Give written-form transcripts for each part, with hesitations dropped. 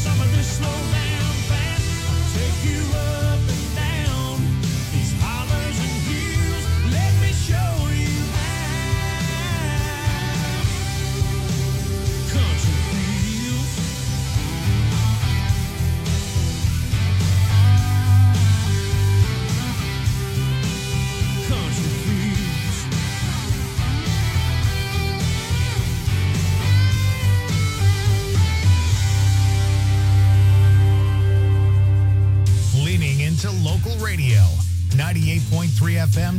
Some of this slow down fast. I'll take you up and down these hollers and hills. Let me show you how country feels. Country feels. Leaning into local radio. 98.3 FM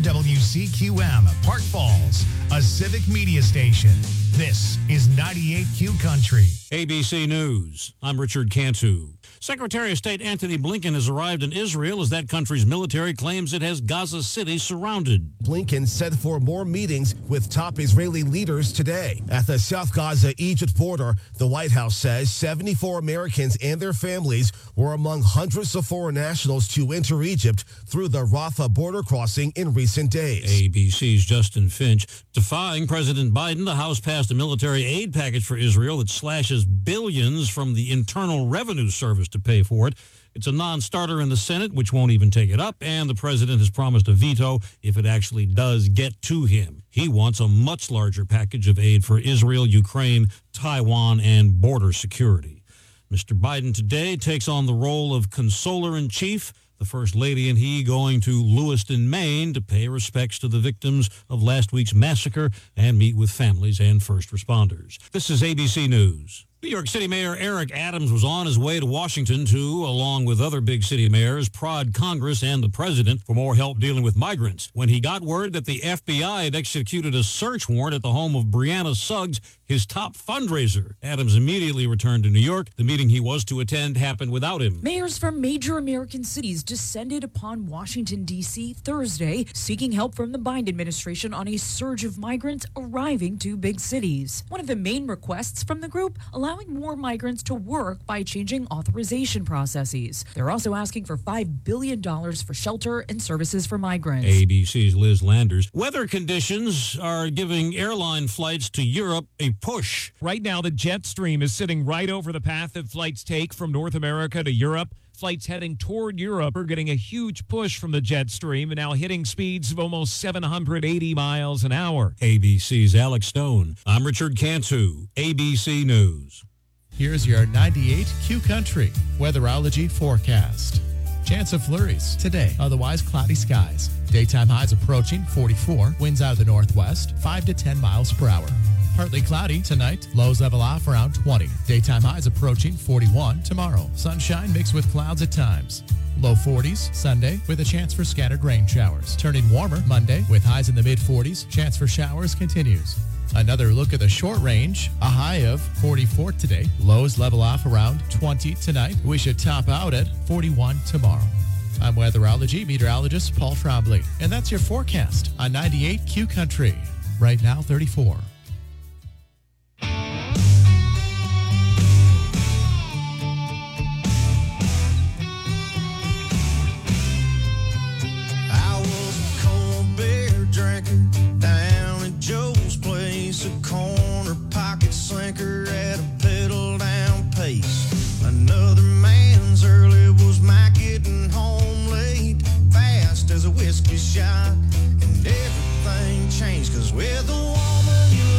WCQM, Park Falls, a civic media station. This is 98Q Country. ABC News. I'm Richard Cantu. Secretary of State Antony Blinken has arrived in Israel as that country's military claims it has Gaza City surrounded. Blinken set for more meetings with top Israeli leaders today. At the South Gaza-Egypt border, the White House says 74 Americans and their families were among hundreds of foreign nationals to enter Egypt through the Rafah border crossing in recent days. ABC's Justin Finch. Defying President Biden, the House passed a military aid package for Israel that slashes billions from the Internal Revenue Service to pay for it. It's a non-starter in the Senate, which won't even take it up, and the president has promised a veto if it actually does get to him. He wants a much larger package of aid for Israel, Ukraine, Taiwan, and border security. Mr. Biden today takes on the role of consoler-in-chief, the First Lady and he going to Lewiston, Maine to pay respects to the victims of last week's massacre and meet with families and first responders. This is ABC News. New York City Mayor Eric Adams was on his way to Washington to, along with other big city mayors, prod Congress and the president for more help dealing with migrants. When he got word that the FBI had executed a search warrant at the home of Brianna Suggs, his top fundraiser, Adams immediately returned to New York. The meeting he was to attend happened without him. Mayors from major American cities descended upon Washington, D.C. Thursday, seeking help from the Biden administration on a surge of migrants arriving to big cities. One of the main requests from the group, allowing more migrants to work by changing authorization processes. They're also asking for $5 billion for shelter and services for migrants. ABC's Liz Landers. Weather conditions are giving airline flights to Europe a push. Right now, the jet stream is sitting right over the path that flights take from North America to Europe. Flights heading toward Europe are getting a huge push from the jet stream and now hitting speeds of almost 780 miles an hour. ABC's Alex Stone. I'm Richard Cantu, ABC News. Here's your 98Q Country weatherology forecast. Chance of flurries today, otherwise cloudy skies. Daytime highs approaching 44, winds out of the northwest, 5 to 10 miles per hour. Partly cloudy tonight, lows level off around 20. Daytime highs approaching 41 tomorrow. Sunshine mixed with clouds at times. Low 40s Sunday with a chance for scattered rain showers. Turning warmer Monday with highs in the mid-40s. Chance for showers continues. Another look at the short range, a high of 44 today. Lows level off around 20 tonight. We should top out at 41 tomorrow. I'm weatherology meteorologist Paul Trombley, and that's your forecast on 98Q Country. Right now, 34. I was a cold beer drinker down at Joe's place, a corner pocket sinker at a pedal down pace. Another man's early was my getting home late, fast as a whiskey shot, and everything changed, 'cause with the woman you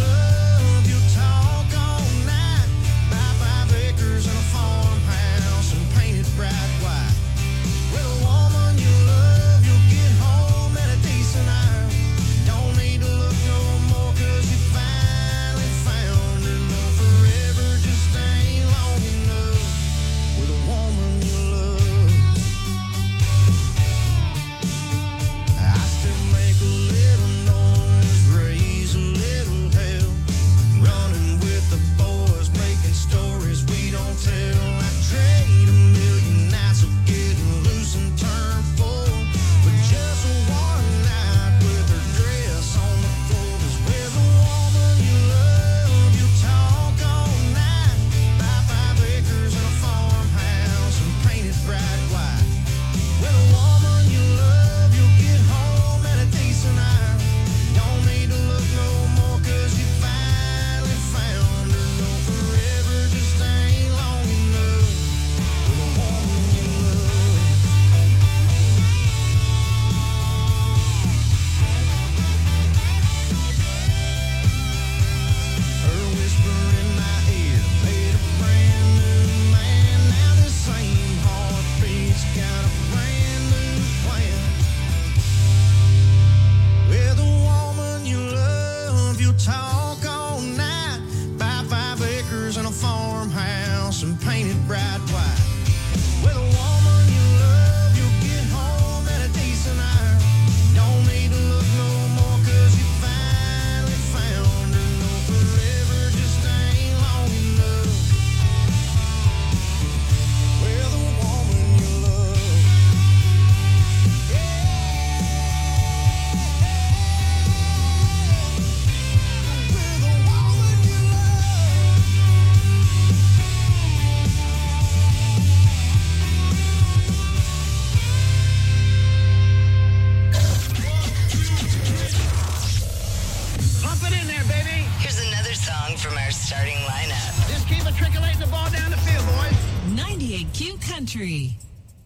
our starting lineup. Just keep matriculating the ball down the field, boys. 98Q Country.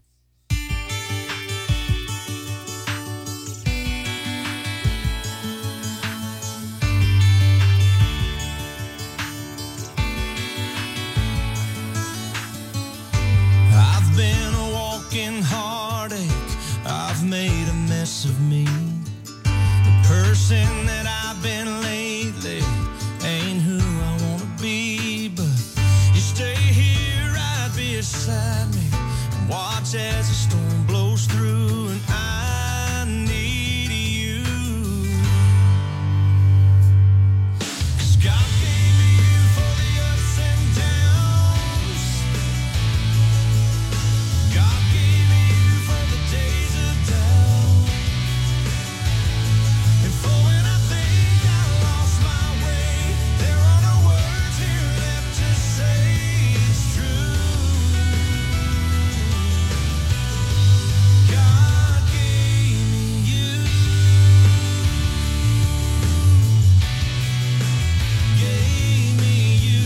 I've been a walking heartache. I've made a mess of me. The person that I've been lately ain't who I want to be. But you stay here right beside me and watch as the storm blows through. And I need you. 'Cause God gave me you for the ups and downs. God gave me you for the days of doubt. And for when I think I lost my way, there are no words here left to say it's true. God gave me you. Gave me you.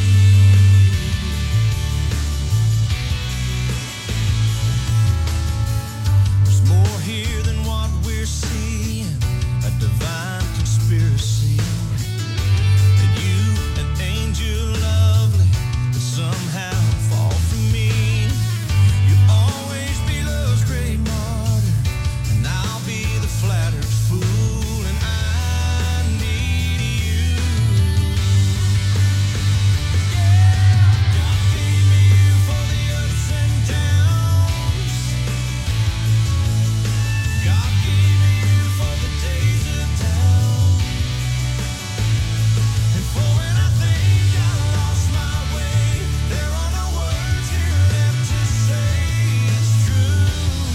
There's more here than what we're seeing, a divine conspiracy. That you, an angel lovely, could somehow fall for me. You'll always be love's great martyr, and I'll be the flattered fool, and I need you. God gave me you for the ups and downs. God gave me you for the days of doubt. And for when I think I lost my way, there are no words here left to say it's true.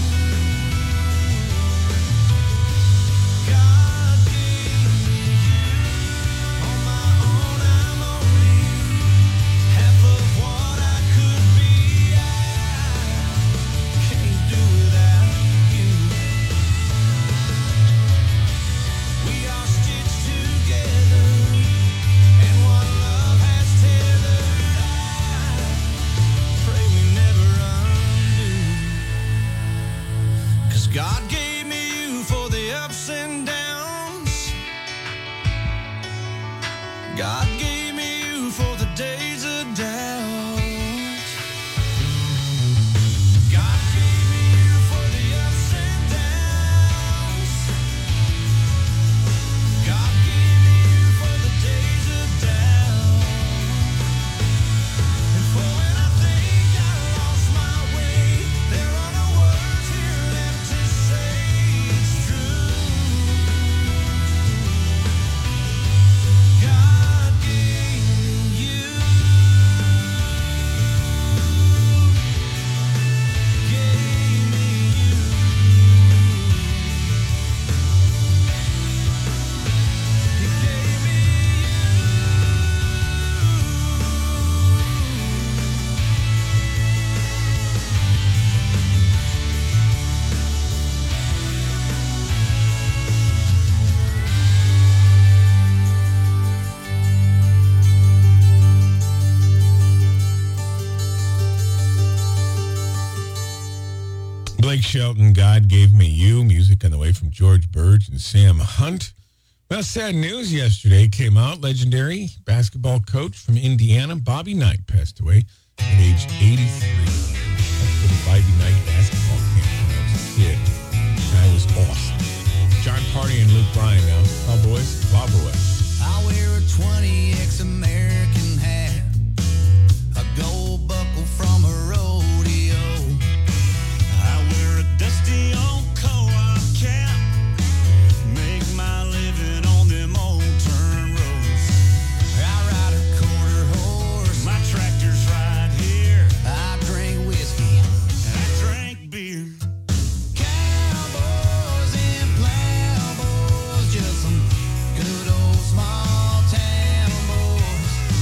God gave me you. On my own I'm only half of what I could be. I can't do without you. We are stitched together, and what love has tethered, I pray we never undo. 'Cause God gave me you for the ups and downs. God gave me you for the days of doubt. God gave me you for the ups and downs. God gave me you for the days of doubt. And for when I think I lost my way, there are no words here left to say it's true. God gave me you. Gave me you. He gave me Blake Shelton, God Gave Me You, music on the way from George Burge and Sam Hunt. Well, sad news yesterday came out. Legendary basketball coach from Indiana, Bobby Knight, passed away at age 83. I put a Bobby Knight basketball camp when I was a kid. Guy was awesome. John Party and Luke Bryan now. Oh, boys, Bob away. I wear a 20X American hat, a gold buckle from a rodeo. I wear a dusty old co-op cap, make my living on them old turn roads. I ride a quarter horse, my tractor's right here. I drink whiskey, and I drink beer. Cowboys and plowboys, just some good old small town boys.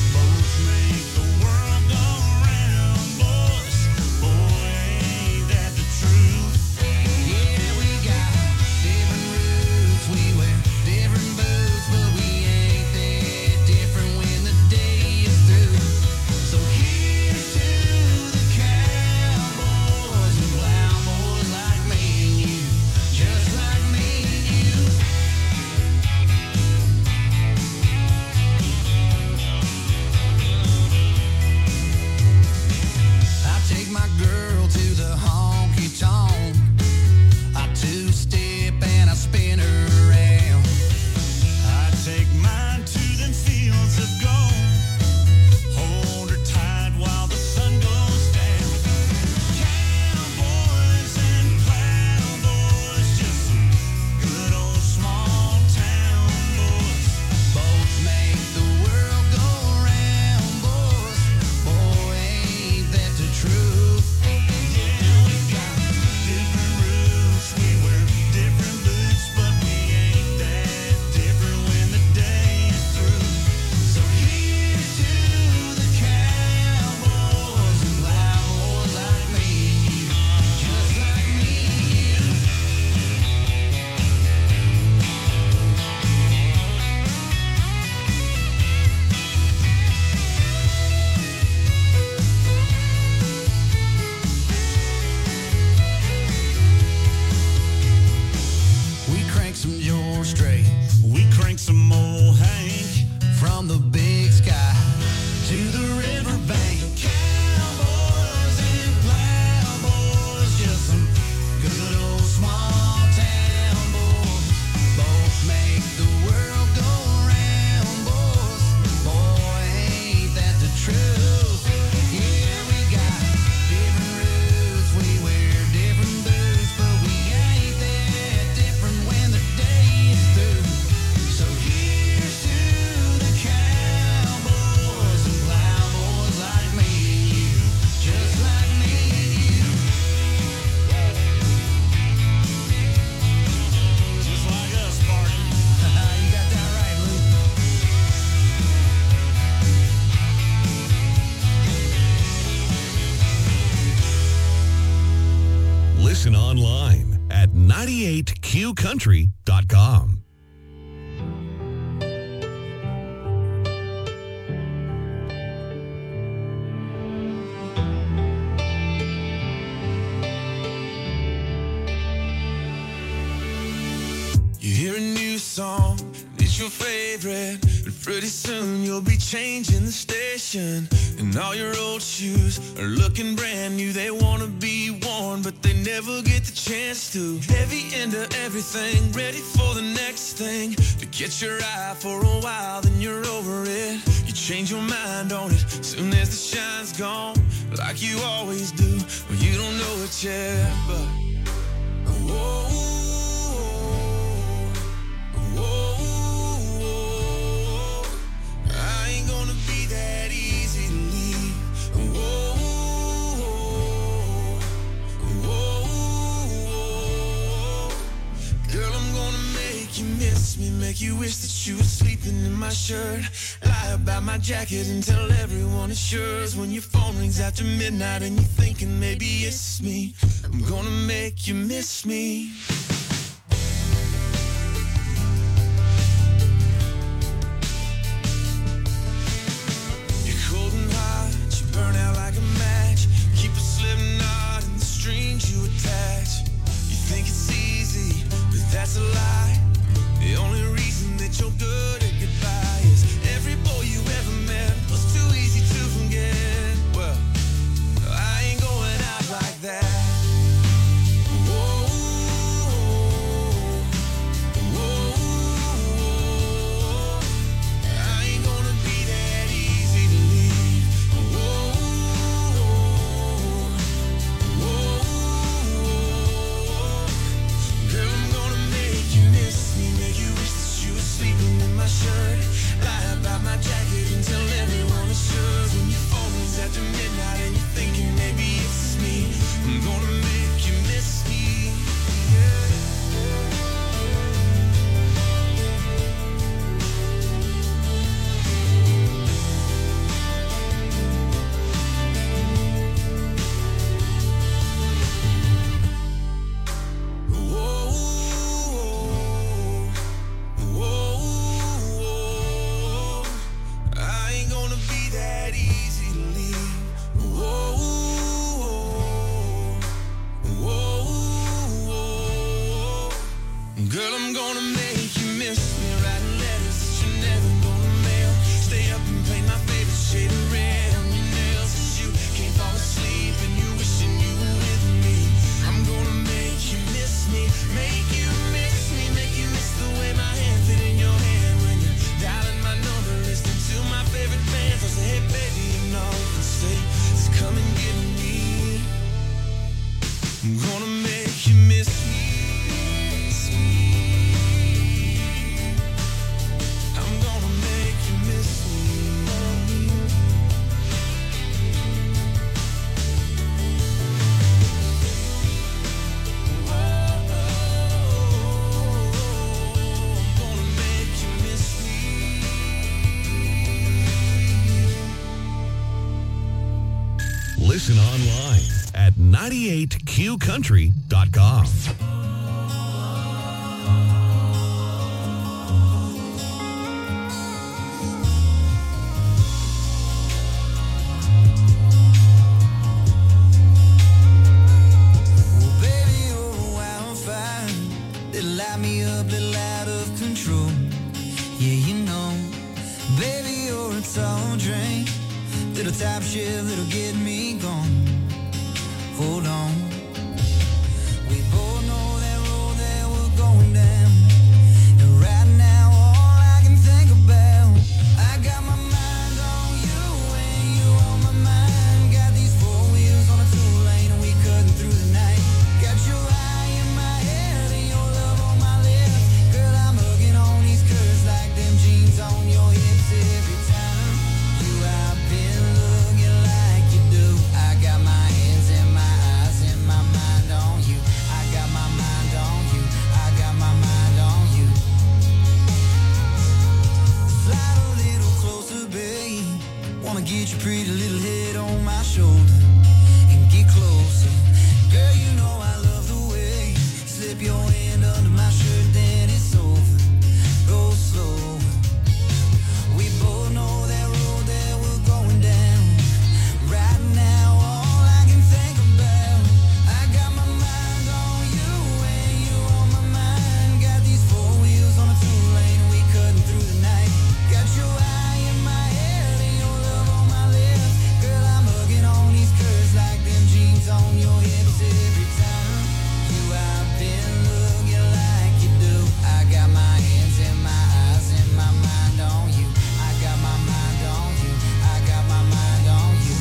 online at 98qcountry.com. You hear a new song, it's your favorite, but pretty soon you'll be changing the station. And all your old shoes are looking brand new. They want to be worn, but they never get the chance to. Heavy into everything, ready for the next thing. To catch your eye for a while, then you're over it. You change your mind on it, soon as the shine's gone, like you always do. Well, you don't know it yet, but whoa. I ain't gonna be that easy to leave. Girl, I'm gonna make you miss me, make you wish that you were sleeping in my shirt. Lie about my jacket and tell everyone it's yours. When your phone rings after midnight and you're thinking maybe it's me, I'm gonna make you miss me. Burn out like a match. Keep a slip knot in the strings you attach. You think it's easy, but that's a lie. The only reason that you're good at goodbye is every boy you ever met was too easy to forget. Well, I ain't going out like that. Shirt, lie about my jacket and tell everyone it's yours. When your phone rings after midnight and you're thinking maybe it's me, I'm gonna make you miss me. Girl, I'm gonna make you miss me. Writing letters that you're never gonna mail. Stay up and paint my favorite shade of red on your nails. 'Cause you can't fall asleep and you wishing you were with me. I'm gonna make you miss me. Make you miss me. Make you miss the way my hand fit in your hand when you're dialing my number, listening to my favorite bands. I say, hey baby, you know, and say, just come and get me. I'm gonna make you miss me. Listen online at 98qcountry.com. Well, baby, you're a wildfire. That'll light me up, little out of control. Yeah, you know, baby, you're a tall drink. Little top shift that'll get me gone. Hold on. We both know that road that we're going down. And right now, all I can think about, I got my mind on you and you on my mind. Got these four wheels on a two-lane and we cutting through the night. Got your eye in my head and your love on my lips. Girl, I'm hugging on these curves like them jeans on your hips every time you out been looking like you do. I got my hands and my eyes and my mind on you. I got my mind on you. I got my mind on you. Slide a little closer, babe. Wanna get your pretty little head on my shoulder and get closer. Girl, you know I love the way slip your hand under my shirt, then it's over. Go slow. We both know that road that we're going down. Right now, all I can think about, I got my mind on you and you on my mind. Got these four wheels on a two-lane, we cutting through the night. Got your eye in my head and your love on my lips. Girl, I'm hugging on these curves like them jeans on your hips every time. You have been looking like you do. I got my hands and my eyes and my mind on you. I got my mind on you. I got my mind on you.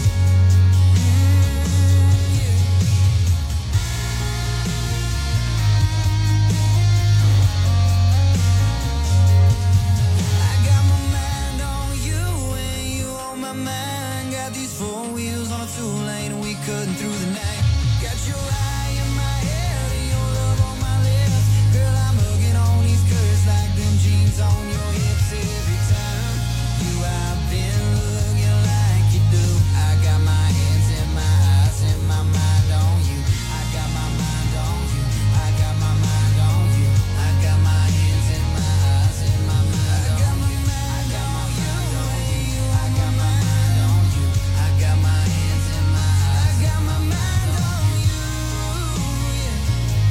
I got my mind on you and you on my mind. Got these four wheels on a two-lane and we cutting through the night. Got your eye in my head and your love on my lips. Girl, I'm hugging on these curves like them jeans on your hips every time. You have been looking like you do. I got my hands and my eyes and my mind on you. I got my mind on you. I got my mind on you. I got my hands and my eyes and my mind on you. I got my mind on you. I got my mind on you. I got my hands and my eyes. I got my mind on you. Yeah.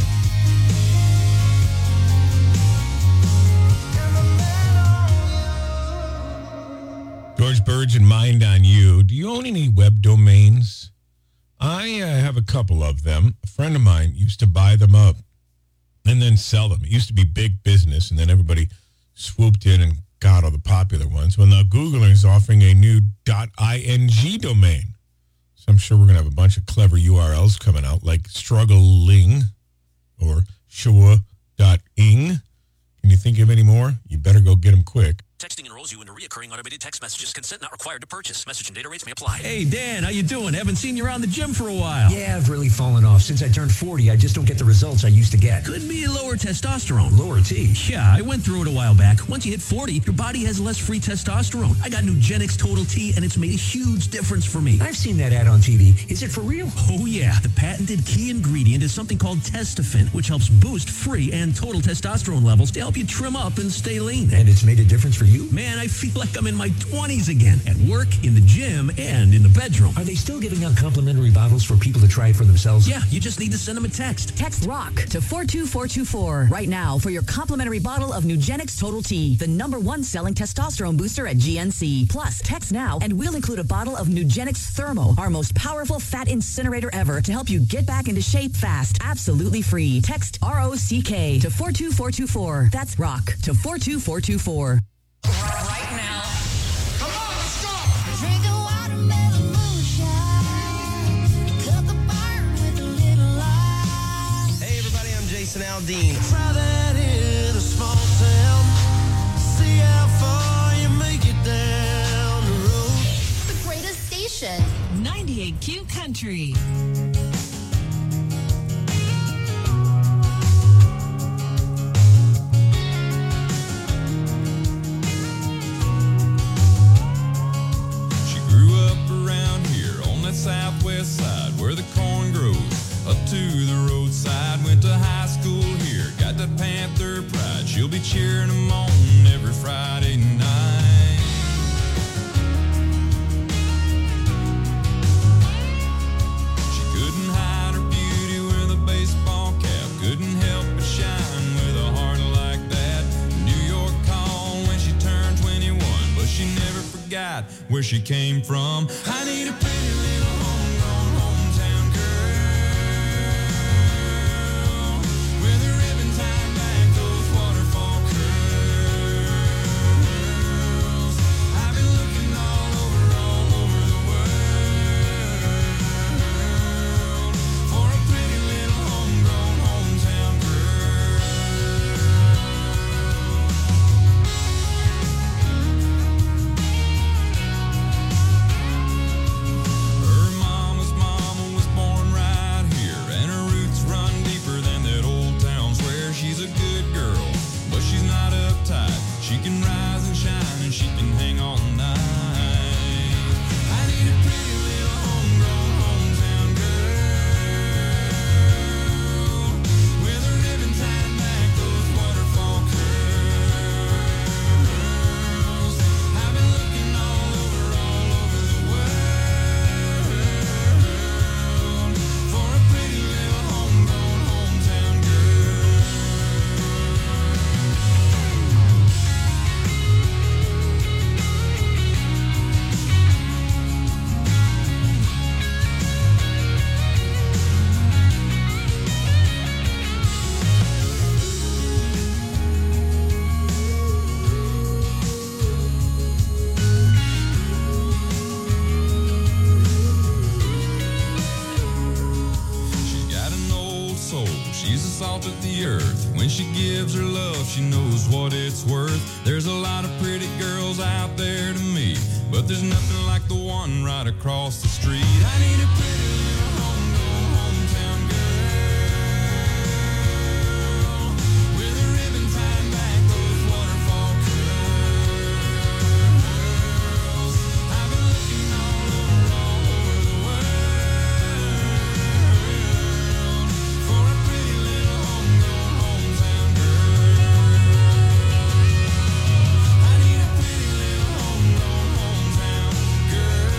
Got my mind on you. George Burge and Mind on You. Do you own any web domains? I have a couple of them. A friend of mine used to buy them up and then sell them. It used to be big business, and then everybody swooped in and got all the popular ones. Well, now Googler is offering a new .ing domain. So I'm sure we're going to have a bunch of clever URLs coming out, like struggling or sure.ing. Can you think of any more? You better go get them quick. Texting enrolls you into reoccurring automated text messages. Consent not required to purchase. Message and data rates may apply. Hey, Dan, how you doing? Haven't seen you around the gym for a while. Yeah, I've really fallen off. Since I turned 40, I just don't get the results I used to get. Could be lower testosterone. Lower T. Yeah, I went through it a while back. Once you hit 40, your body has less free testosterone. I got Nugenix Total T, and it's made a huge difference for me. I've seen that ad on TV. Is it for real? Oh, yeah. The patented key ingredient is something called Testofen, which helps boost free and total testosterone levels to help you trim up and stay lean. And it's made a difference for you? Man, I feel like I'm in my 20s again, at work, in the gym, and in the bedroom. Are they still giving out complimentary bottles for people to try it for themselves? Yeah, you just need to send them a text. Text ROCK to 42424 right now for your complimentary bottle of Nugenix Total T, the #1 selling testosterone booster at GNC. Plus, text now and we'll include a bottle of Nugenix Thermo, our most powerful fat incinerator ever, to help you get back into shape fast, absolutely free. Text ROCK to 42424. That's ROCK to 42424. Right now. Come on, let's go! Drink a watermelon moonshine. Cut the burn with a little lime. Hey, everybody, I'm Jason Aldean. Try that in a small town. See how far you make it down the road. The greatest station. 98Q Country. Southwest side where the corn grows, up to the roadside. Went to high school here, got the Panther pride. She'll be cheering them on every Friday night. She couldn't hide her beauty with a baseball cap, couldn't help but shine with a heart like that. New York called when she turned 21, but she never forgot where she came from. I need a pretty little salt of the earth. When she gives her love, she knows what it's worth. There's a lot of pretty girls out there to meet, but there's nothing like the one right across the street. I need a pretty little hometown girl with a ribbon tying back those waterfall curls. I've been looking all over the world for a pretty little hometown girl. I need a pretty little hometown girl.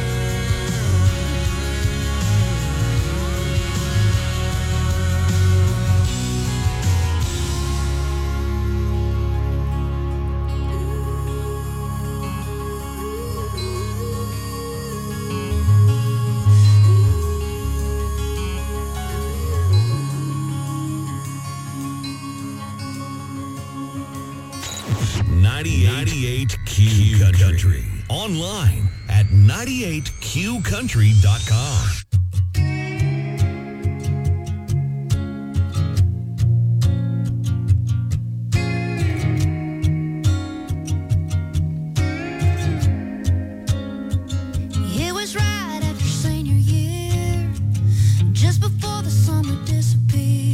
Q Country. Online at 98QCountry.com. It was right after senior year, just before the summer disappeared.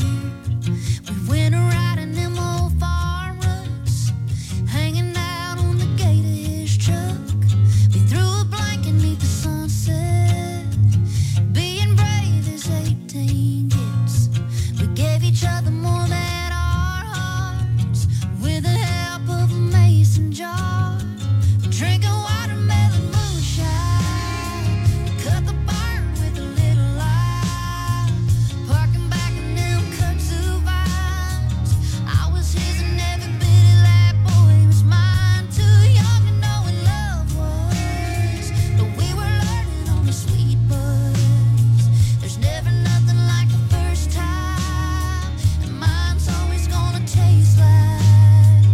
We went riding them old farm ruts, hanging out on the gate of his truck. We threw a blanket 'neath the sunset, being brave as 18 gets. We gave each other more than our hearts, with the help of a mason jar, drinking watermelon moonshine. Cut the barn with a little light, parking back in them kudzu vines. I was his and every bit of that boy was mine. Too young to know what love was, but we were learning on the sweet buzz. There's never nothing like the first time, and mine's always gonna taste like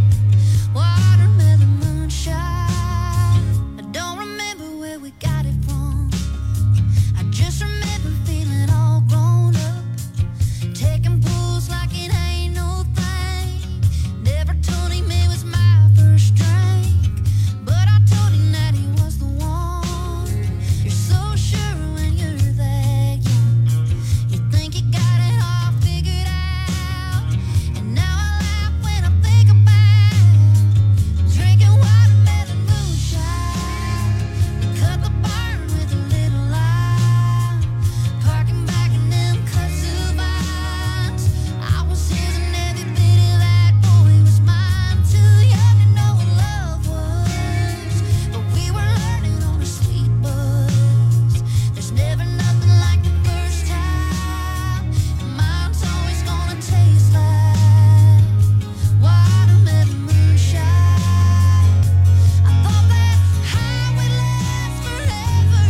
watermelon moonshine. I don't remember where we got it from. I just remember feeling all grown up, taking pulls like it ain't no thing. Never told him it was my first drink, but I told him that he was the one. You're so sure when you're that young, you think you got it all figured out. And now I laugh when I think about drinking watermelon moonshine. We cut the barn with a little light, parking back in them kudzu vines. I was his and every bit of that boy was mine. Too young to know what love was, but we were learning on a sweet buzz. There's never nothing like the first time, and mine's always gonna taste like watermelon moonshine. I thought that high would last forever,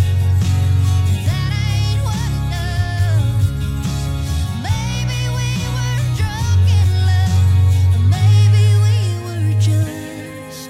that ain't what it does. Maybe we were drunk in love, or maybe we were just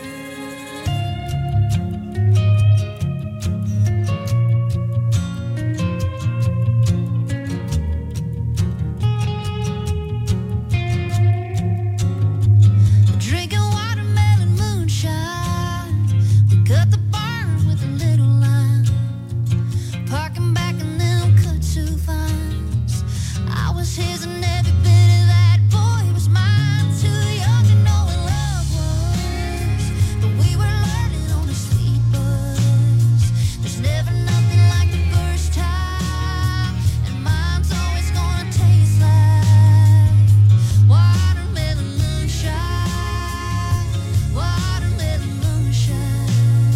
drinking watermelon moonshine. We cut the barn with a little line, parking back in them kudzu vines. I was his and every bit of that boy was mine. Too young to know what love was, but we were learning on a sweet buzz. There's never nothing like the first time, and mine's always gonna taste like watermelon moonshine. Watermelon moonshine.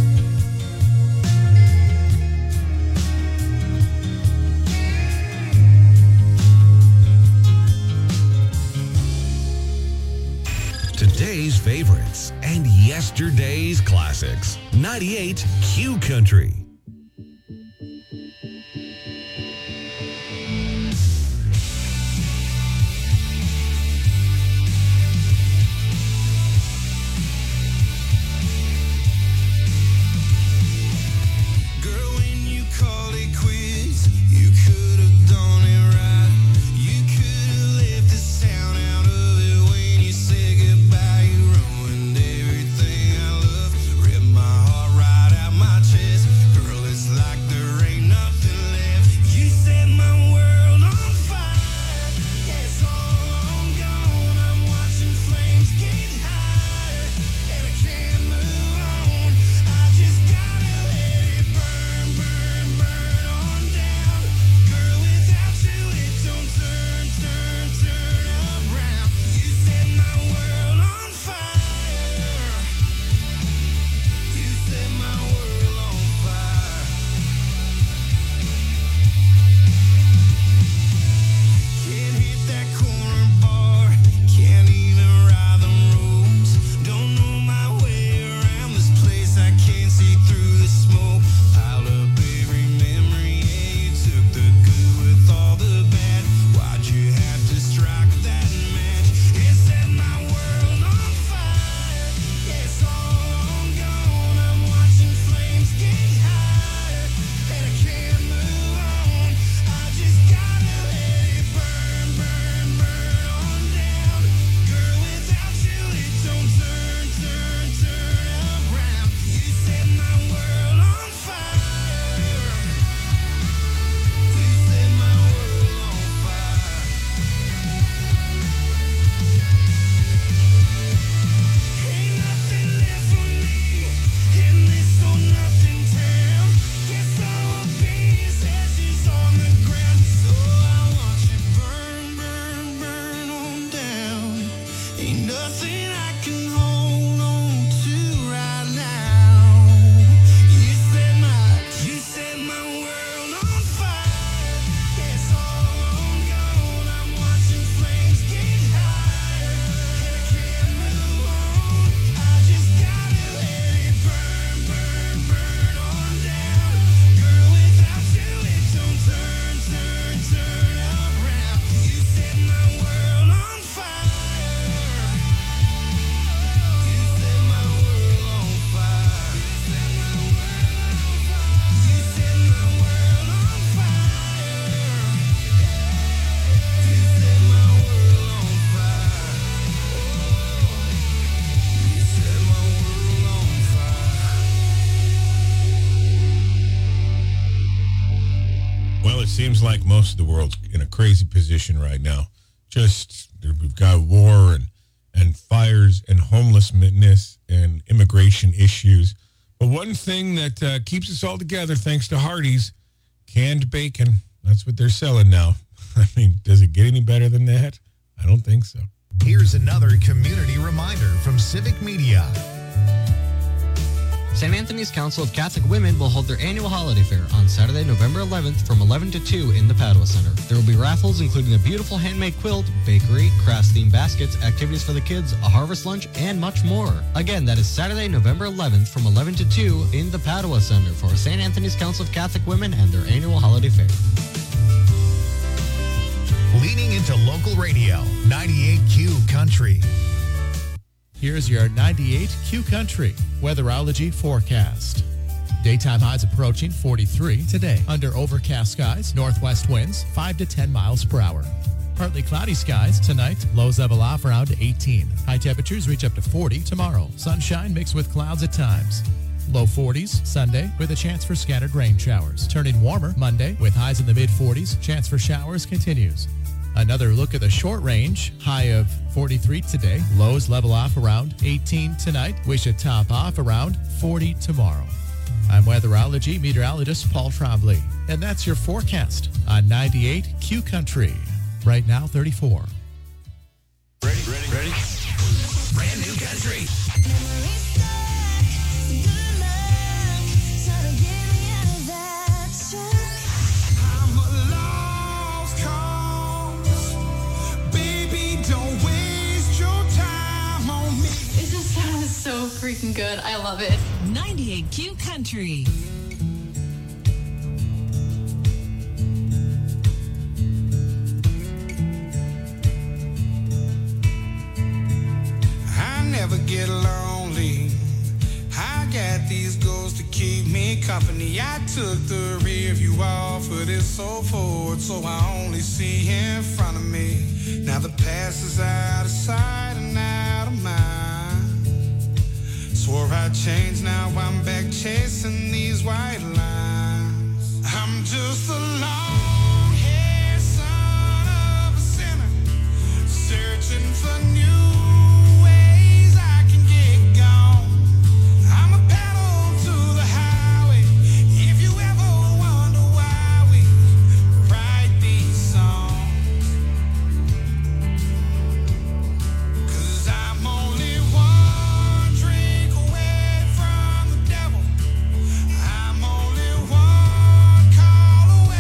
Today's favorites and yesterday's classics. 98 Q Country. Girl, when you called it quits, you could have done it right. You could have left this town something I can hold on to right now. You set my world on fire. It's all gone. I'm watching flames get higher. And I can't move on. I just gotta let it burn, burn, burn on down. Girl, without you it don't turn, turn, turn around. You set my world on fire. You set my world on fire. You set my world on fire. You set my world on fire. You set my world on fire. Well, it seems like most of the world's in a crazy position right now. We've got war and fires and homelessness and immigration issues. But one thing that keeps us all together, thanks to Hardee's, canned bacon. That's what they're selling now. I mean, does it get any better than that? I don't think so. Here's another community reminder from Civic Media. St. Anthony's Council of Catholic Women will hold their annual holiday fair on Saturday, November 11th from 11 to 2 in the Padua Center. There will be raffles including a beautiful handmade quilt, bakery, crafts-themed baskets, activities for the kids, a harvest lunch, and much more. Again, that is Saturday, November 11th from 11 to 2 in the Padua Center for St. Anthony's Council of Catholic Women and their annual holiday fair. Leaning into local radio, 98Q Country. Here's your 98Q Country weatherology forecast. Daytime highs approaching 43 today. Under overcast skies, northwest winds 5 to 10 miles per hour. Partly cloudy skies tonight. Lows level off around 18. High temperatures reach up to 40 tomorrow. Sunshine mixed with clouds at times. Low 40s Sunday with a chance for scattered rain showers. Turning warmer Monday with highs in the mid-40s. Chance for showers continues. Another look at the short range. High of 43 today. Lows level off around 18 tonight. We should top off around 40 tomorrow. I'm weatherology meteorologist Paul Trombley. And that's your forecast on 98Q Country. Right now, 34. Ready? Brand new country. I'm a lost cause. Baby, don't waste your time on me. It just sounds so freaking good. I love it. 98Q Country. I never get lonely. I got these goals to keep me company. I took the rear view off of this so forward, so I only see in front of me. Now the past is out of sight and out of mind. Swore I'd change, now I'm back chasing these white lines. I'm just a long-haired son of a sinner, searching for new ways I can get gone. I'm a pedal to the highway. If you ever wonder why we write these songs, 'cause I'm only one drink away from the devil. I'm only one call away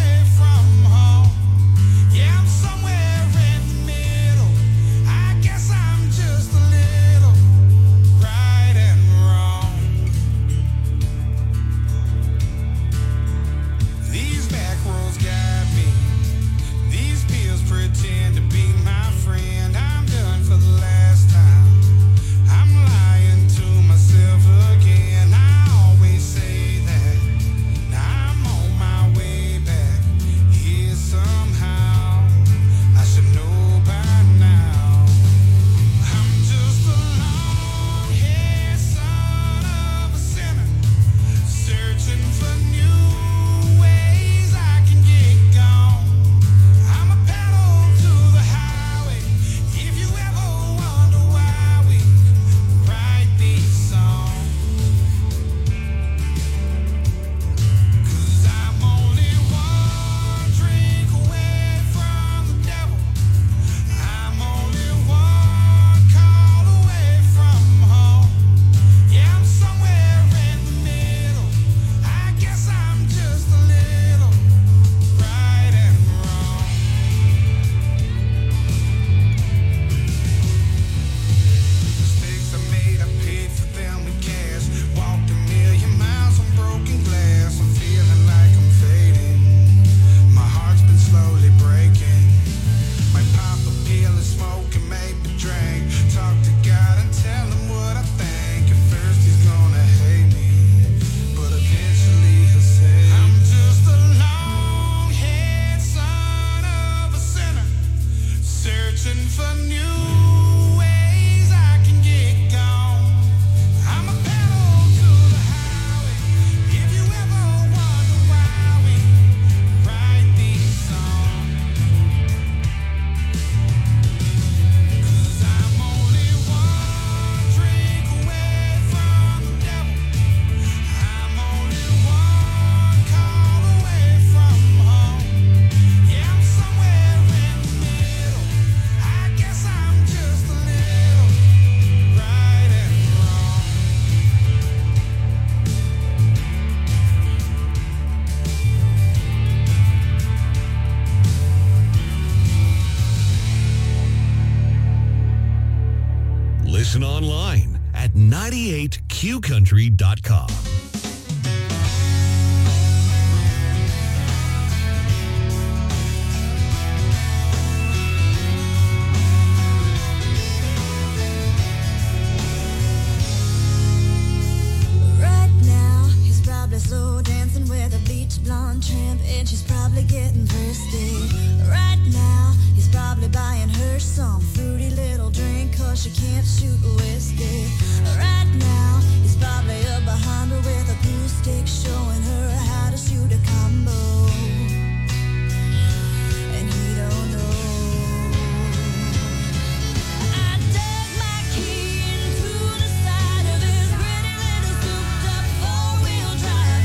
Listen online at 98qcountry.com. Slow dancing with a bleach blonde tramp, and she's probably getting thirsty. Right now, he's probably buying her some fruity little drink, cause she can't shoot whiskey. Right now, he's probably up behind her with a glue stick, showing her how to shoot a combo. And he don't know. I dug my key into the side of his pretty little souped up four-wheel drive.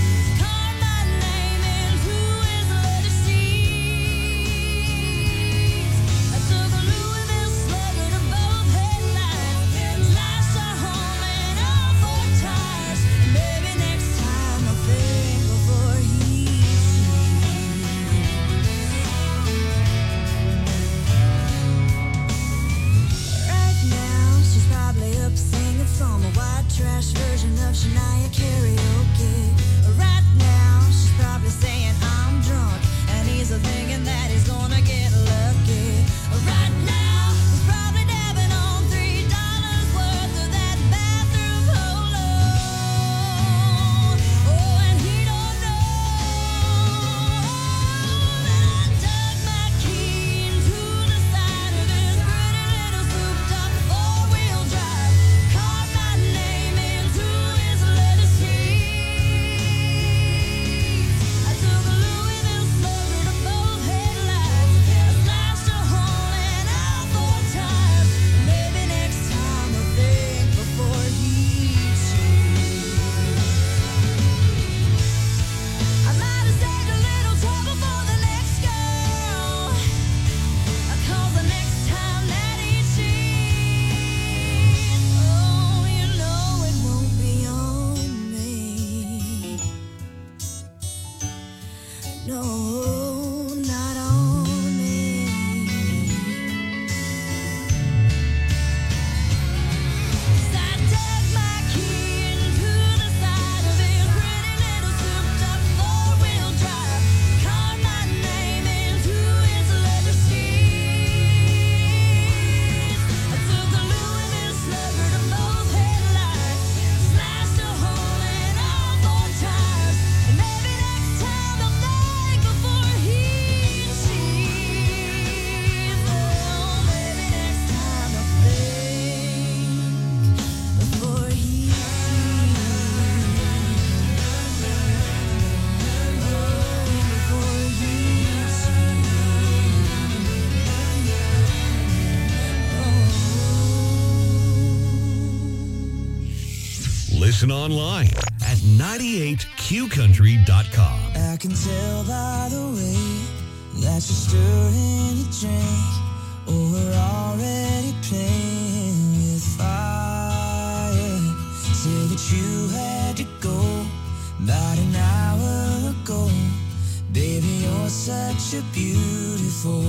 Some white trash version of Shania karaoke. Right now, she's probably saying I'm drunk, and he's thinking that he's gonna get lucky. Right now, he's probably dabbing on $3 worth of that bathroom polo. Oh, and he don't know that I dug my key into the side of his pretty little souped up four-wheel drive. Listen online at 98qcountry.com. I can tell by the way that you're stirring your drink. Oh, we're already playing with fire. Say that you had to go about an hour ago. Baby, you're such a beautiful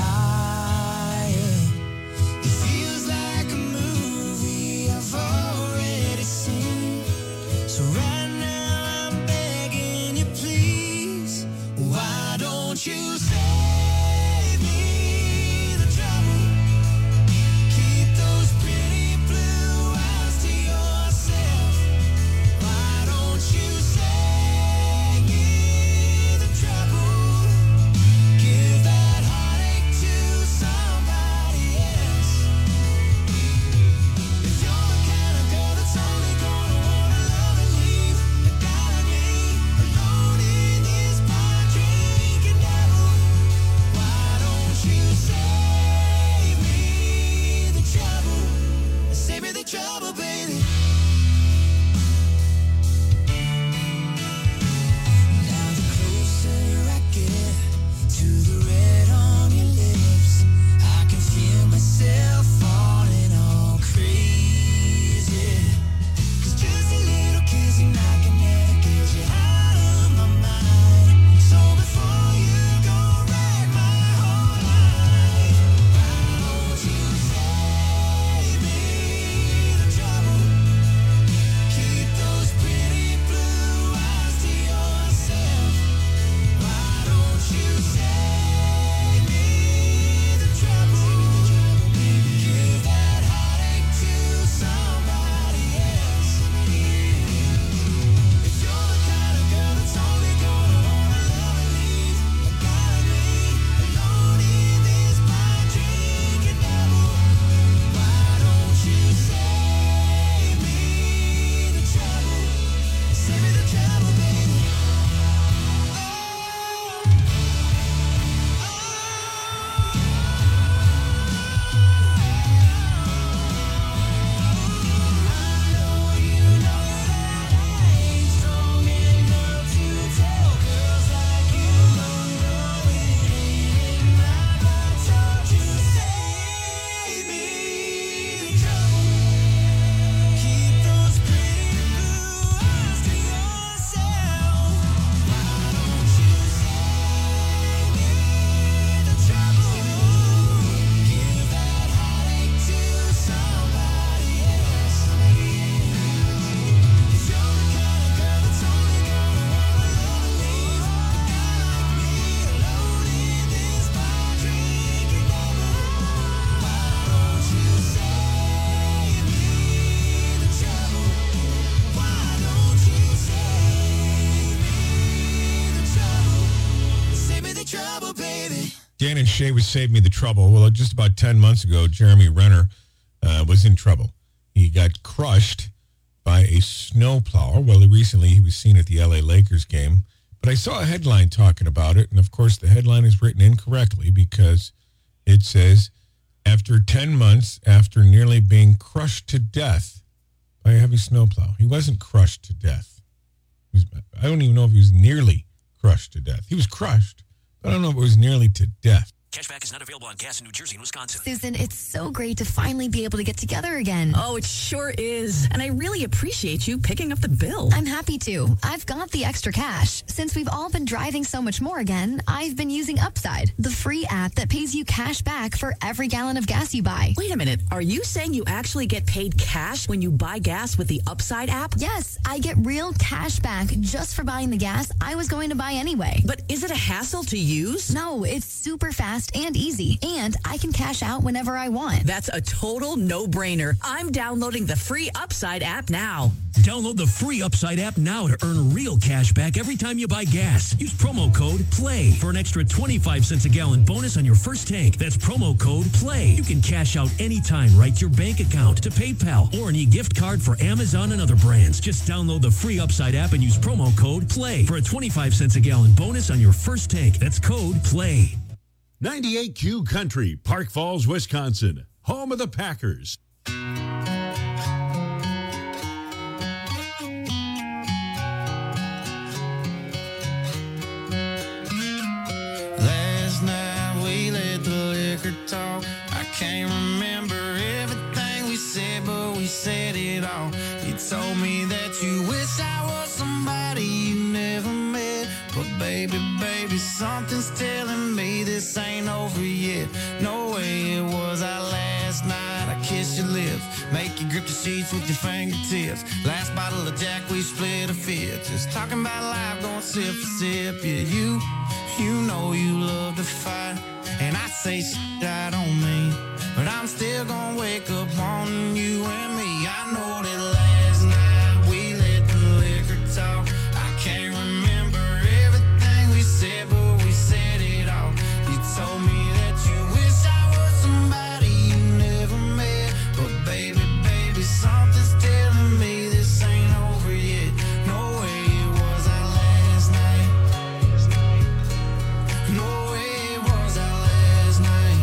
liar. It feels like a movie I've already seen. So right now I'm begging you, please, why don't you save me the trouble? Keep those pretty blue eyes to yourself. Why don't you save me the trouble? Give that heartache to somebody else. If you're the kind of girl that's only gonna wanna love and leave, a guy like me, alone in this bar drinking devil. Dan and Shay would save me the trouble. Well, just about 10 months ago, Jeremy Renner was in trouble. He got crushed by a snowplower. Well, recently he was seen at the LA Lakers game. But I saw a headline talking about it, and of course the headline is written incorrectly because it says, after 10 months after nearly being crushed to death by a heavy snowplow. He wasn't crushed to death. I don't even know if he was nearly crushed to death. He was crushed, but I don't know if it was nearly to death. Cashback is not available on gas in New Jersey and Wisconsin. Susan, it's so great to finally be able to get together again. Oh, it sure is. And I really appreciate you picking up the bill. I'm happy to. I've got the extra cash. Since we've all been driving so much more again, I've been using Upside, the free app that pays you cash back for every gallon of gas you buy. Wait a minute. Are you saying you actually get paid cash when you buy gas with the Upside app? Yes, I get real cash back just for buying the gas I was going to buy anyway. But is it a hassle to use? No, it's super fast and easy, and I can cash out whenever I want. That's a total no-brainer. I'm downloading the free Upside app now. Download the free Upside app now to earn real cash back every time you buy gas. Use promo code PLAY for an extra 25 cents a gallon bonus on your first tank. That's promo code PLAY. You can cash out anytime right to your bank account, to PayPal, or an e-gift card for Amazon and other brands. Just download the free Upside app and use promo code PLAY for a 25 cents a gallon bonus on your first tank. That's code PLAY. 98Q Country, Park Falls, Wisconsin, home of the Packers. Last night we let the liquor talk. I can't remember everything we said, but we said it all. You told me that you wish I was somebody you never met. But baby, something's telling me this ain't over yet. No way it was our last night. I kissed your lips, make you grip the sheets with your fingertips. Last bottle of Jack, we split a fifth. Just talking about life, going sip for sip. Yeah, you know you love to fight, and I say shit I don't mean, but I'm still gonna wake up wanting you and me. I know that last night we let the liquor talk. I can't remember everything we said, but we said it all. You told me that you wish I was somebody you never met, but baby, something's telling me this ain't over yet. No way it was our last night. No way it was our last night.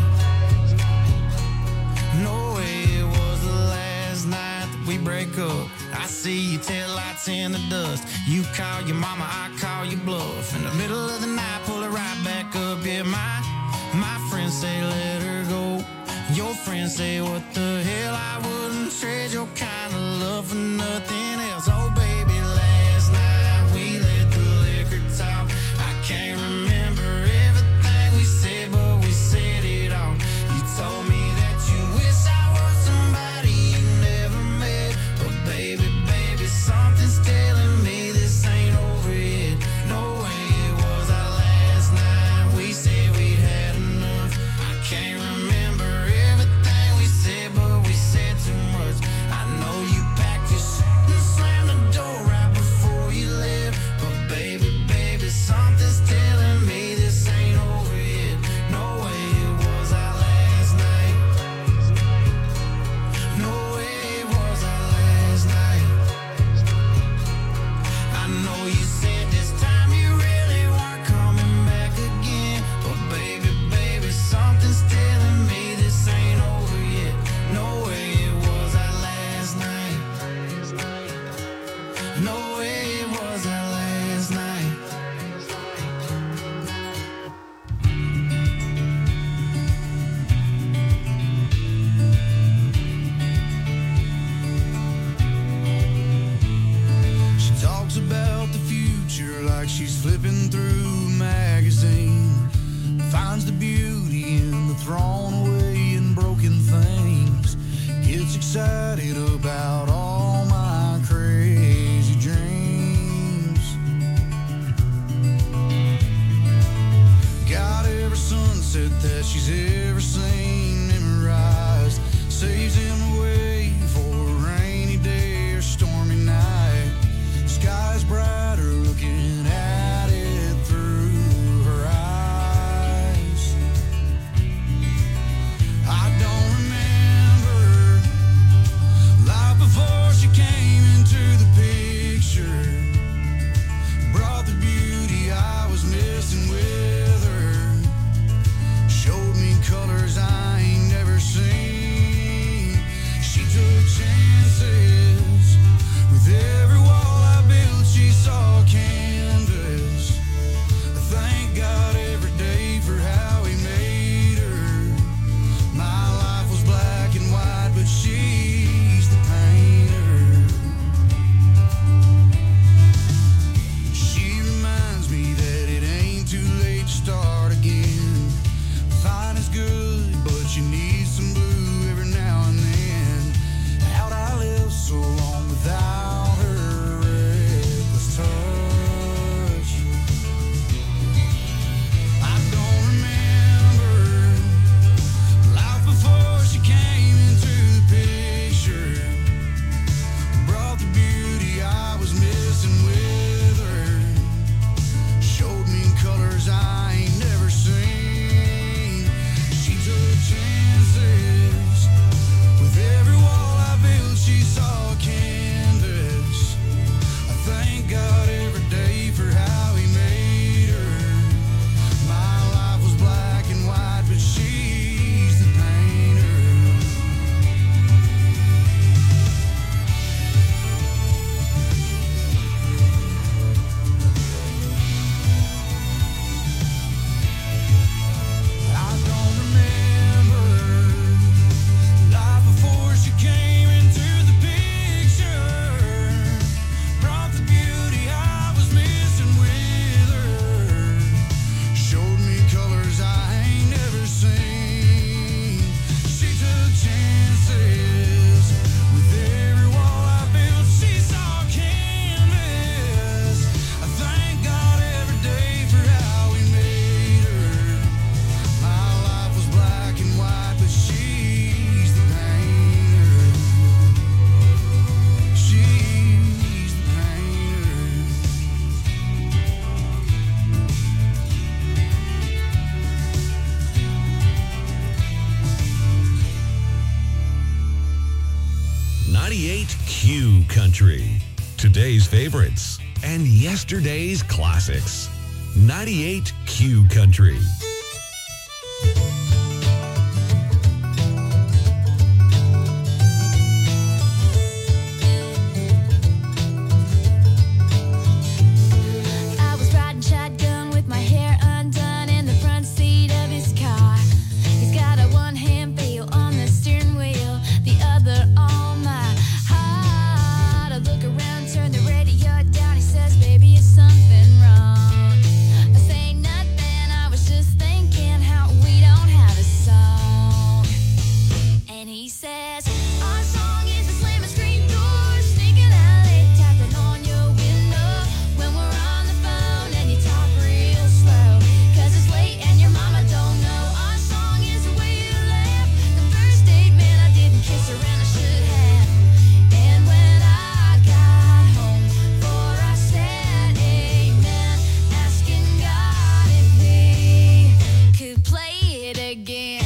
No way it was the last night that we break up. I see your taillights in the dust. You call your mama, I call your bluff. In the middle of the night, pull it right back up. Yeah, my friends say let her go. Your friends say what the hell, I wouldn't trade your kind of love for nothing else. Oh baby, last night we let the liquor talk. I can't remember everything we said, but we said it all. You told me that you wish I was somebody you never met, but baby, something's telling me this ain't over yet. No way it was our last night. We said we'd had enough. I can't remember everything we said, but we said too much. I know you packed your shit and slammed the door right before you left, but baby, something's telling me this ain't over yet. No way it was our last night. No way it was our last night. I know you said this time you really weren't coming back again, but baby, something's telling me this ain't over yet. No way it was our last night. No way it was our last night. She talks about the future like she's flipping through a magazine. Finds the beauty in the thrown away and broken things. Gets excited about all my crazy dreams. Got every sunset that she's ever seen memorized. Saves him away for a rainy day or stormy night. Sky's brighter looking at it through her eyes. Q Country. Today's favorites and yesterday's classics. 98 Q Country. I was riding shotgun with my hair undone in the front seat of his car. He's got a one-hand feel on the steering wheel, the other on my heart. I look around, turn the radio down. He says, "Baby, is something wrong?" I say nothing. I was just thinking how we don't have a song. And he says, "Our song is the slamming screen door, sneaking out late, tapping on your window when we're on the phone and you talk real slow, 'cause it's late and your mama don't know. Our song is the way you laugh, the first date, man, I didn't kiss her and I should have. And when I got home, for I said amen, asking God if we could play it again."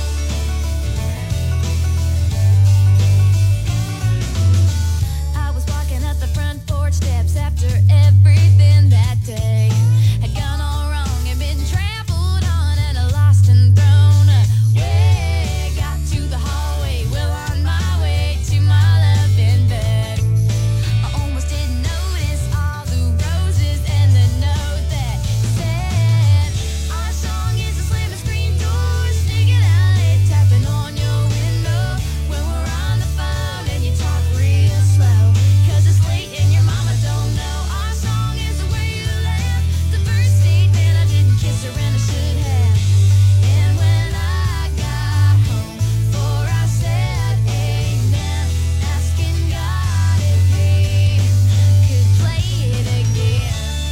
I was walking up the front porch steps after everything that day had gone all wrong and been trampled on and lost and thrown away. Got to the hallway, well on my way to my loving bed. I almost didn't notice all the roses and the note that said, "Our song is a slamming screen door, sneaking out late, tapping on your window when we're on the phone and you talk real slow, 'cause it's late and your mama don't know. Our song is the way you laugh, the first date, man, I didn't kiss her and I should have. And when I got home, for I said amen, asking God if we could play it again."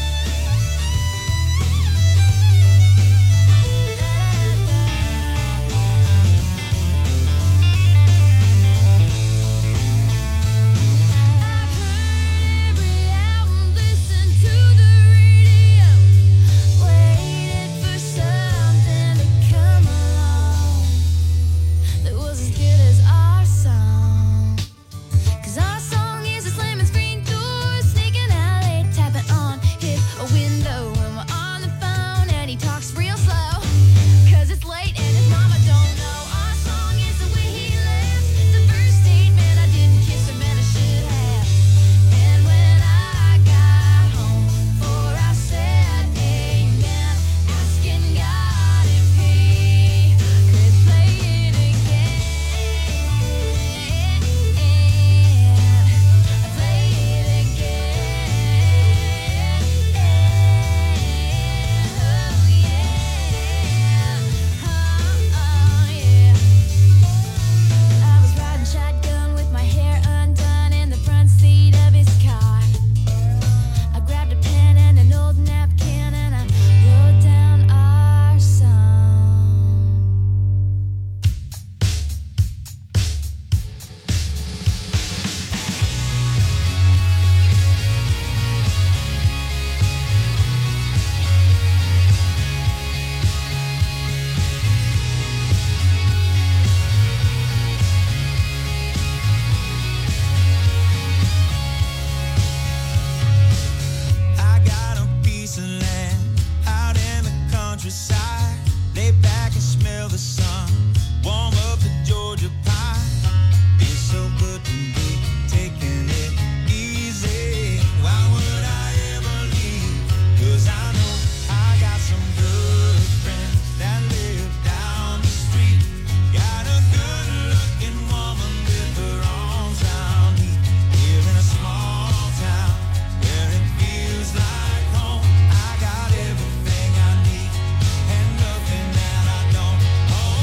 Every album, listen to the radio, waited for something to come along that was as good as our song. 'Cause our song is a slamming screen door, sneaking out late, tapping on his window when we're on the phone and he talks real slow, 'cause it's late and his mama don't know. Our song is the way he laughs, the first date, man, I didn't kiss him and I should have. And when I got home, for I said amen, asking God if he could play it again. Play it again. Oh yeah. Oh yeah. I was riding shotgun with my hair undone in the front seat of his car. I grabbed a pen and an old napkin and I wrote down our song. I got a piece of land out in the countryside. Lay back and smell the sun. Warm up the Georgia pie. It's so good to be taking it easy. Why would I ever leave? 'Cause I know I got some good friends that live down the street. Got a good looking woman with her arms around me. Here in a small town where it feels like home. I got everything I need and nothing that I don't own.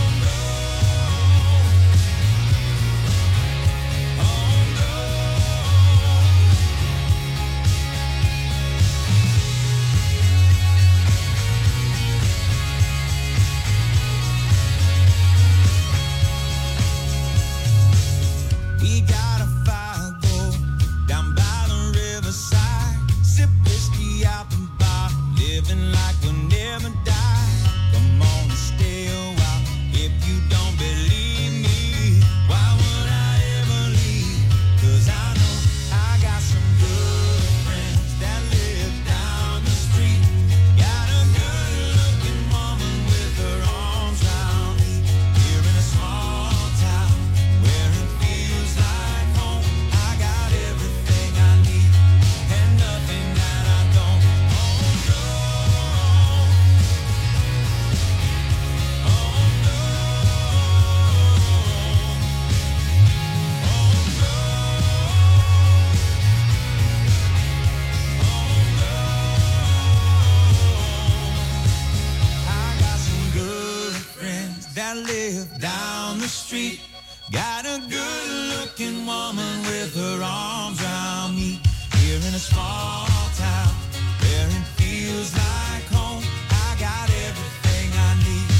that live down the street. Got a good-looking woman with her arms around me. Here in a small town where it feels like home. I got everything I need.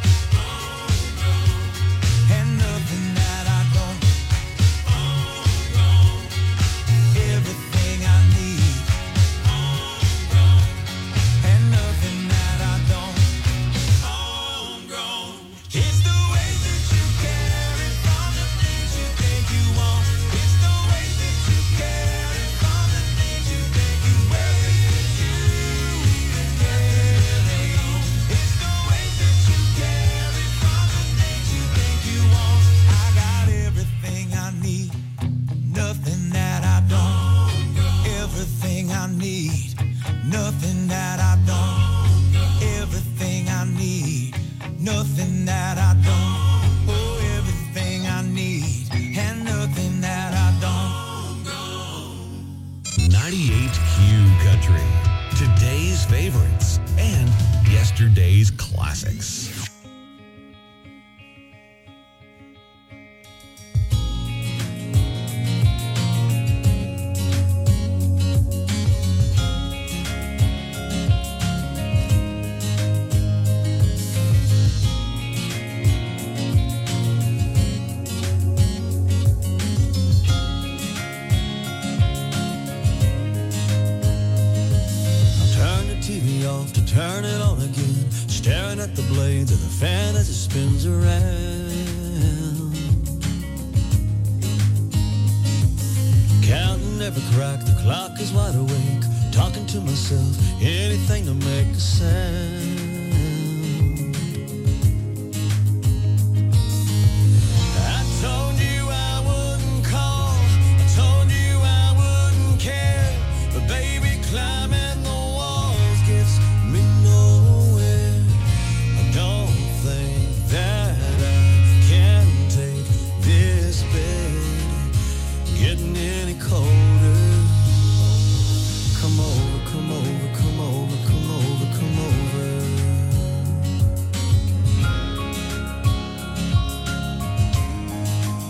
And nothing that I don't. Everything I need. And nothing that I don't. Homegrown. It's the way that you carry from the things you think you want. It's the way that you carry from the things you think you wear. It's the way that you carry from the things you think you want. I got everything I need, nothing that I don't. Everything I need, nothing that I don't. Everything I need, nothing that I don't. Oh, everything I need, and nothing that I don't. 98Q Country. Today's favorites and yesterday's classics. Turn the TV off to turn it on again. Staring at the blades of the fan as it spins around. Counting every crack, the clock is wide awake. Talking to myself, anything to make a sound.